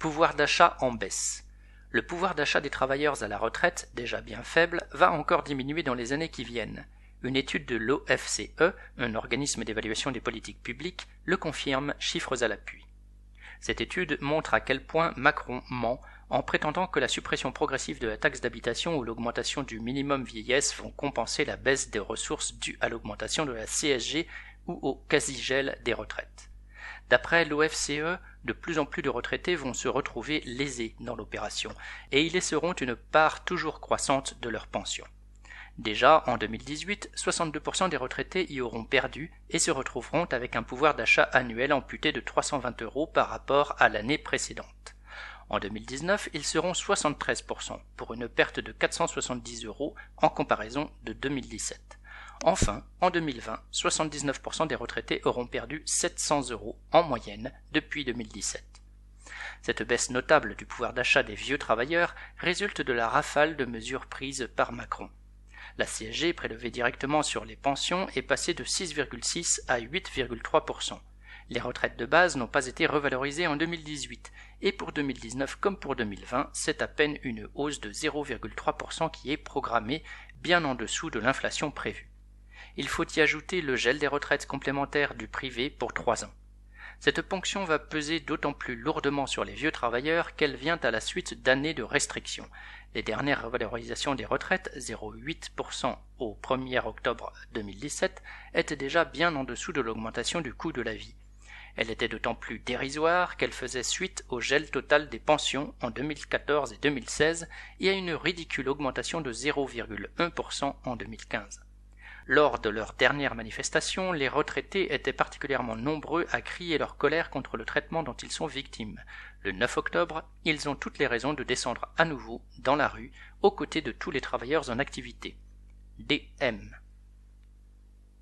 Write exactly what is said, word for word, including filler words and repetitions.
Pouvoir d'achat en baisse. Le pouvoir d'achat des travailleurs à la retraite, déjà bien faible, va encore diminuer dans les années qui viennent. Une étude de l'O F C E, un organisme d'évaluation des politiques publiques, le confirme, chiffres à l'appui. Cette étude montre à quel point Macron ment en prétendant que la suppression progressive de la taxe d'habitation ou l'augmentation du minimum vieillesse vont compenser la baisse des ressources dues à l'augmentation de la C S G ou au quasi-gel des retraites. D'après l'O F C E, de plus en plus de retraités vont se retrouver lésés dans l'opération et y laisseront une part toujours croissante de leur pension. Déjà, en deux mille dix-huit, soixante-deux pour cent des retraités y auront perdu et se retrouveront avec un pouvoir d'achat annuel amputé de trois cent vingt euros par rapport à l'année précédente. En deux mille dix-neuf, ils seront soixante-treize pour cent, pour une perte de quatre cent soixante-dix euros en comparaison de deux mille dix-sept. Enfin, en deux mille vingt, soixante-dix-neuf pour cent des retraités auront perdu sept cents euros en moyenne depuis deux mille dix-sept. Cette baisse notable du pouvoir d'achat des vieux travailleurs résulte de la rafale de mesures prises par Macron. La C S G prélevée directement sur les pensions est passée de six virgule six à huit virgule trois pour cent. Les retraites de base n'ont pas été revalorisées en deux mille dix-huit, et pour deux mille dix-neuf comme pour deux mille vingt, c'est à peine une hausse de zéro virgule trois pour cent qui est programmée, bien en dessous de l'inflation prévue. Il faut y ajouter le gel des retraites complémentaires du privé pour trois ans. Cette ponction va peser d'autant plus lourdement sur les vieux travailleurs qu'elle vient à la suite d'années de restrictions. Les dernières revalorisations des retraites, zéro virgule huit pour cent au premier octobre deux mille dix-sept, étaient déjà bien en dessous de l'augmentation du coût de la vie. Elle était d'autant plus dérisoire qu'elle faisait suite au gel total des pensions en deux mille quatorze et deux mille seize et à une ridicule augmentation de zéro virgule un pour cent en deux mille quinze. Lors de leur dernière manifestation, les retraités étaient particulièrement nombreux à crier leur colère contre le traitement dont ils sont victimes. Le neuf octobre, ils ont toutes les raisons de descendre à nouveau dans la rue, aux côtés de tous les travailleurs en activité. D M